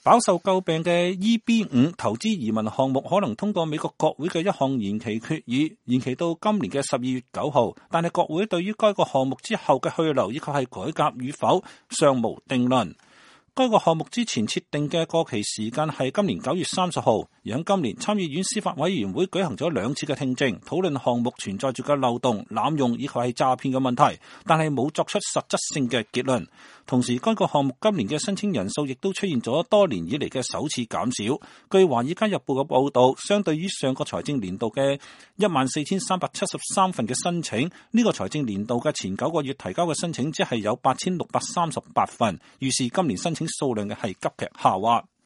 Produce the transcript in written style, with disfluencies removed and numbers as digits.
飽受詬病嘅 EB5 投資移民項目可能通過美國國會嘅一項延期決議，延期到今年嘅12月9號，但係國會對於該個項目之後嘅去留以及係改革與否尚無定論。該個項目之前設定嘅過期時間係今年9月30號，而喺今年參議院司法委員會舉行咗2次嘅聽證，討論項目存在住嘅漏洞、濫用以及係詐騙嘅問題，但係冇作出實質性嘅結論。同時，該個項目今年嘅申請人數亦都出現咗多年以嚟嘅首次減少。據華爾街日報嘅報導，相對於上個財政年度嘅14,373份嘅申請，呢個財政年度嘅前9個月提交嘅申請只係有8,638份，於是今年申請數量嘅係急劇下滑。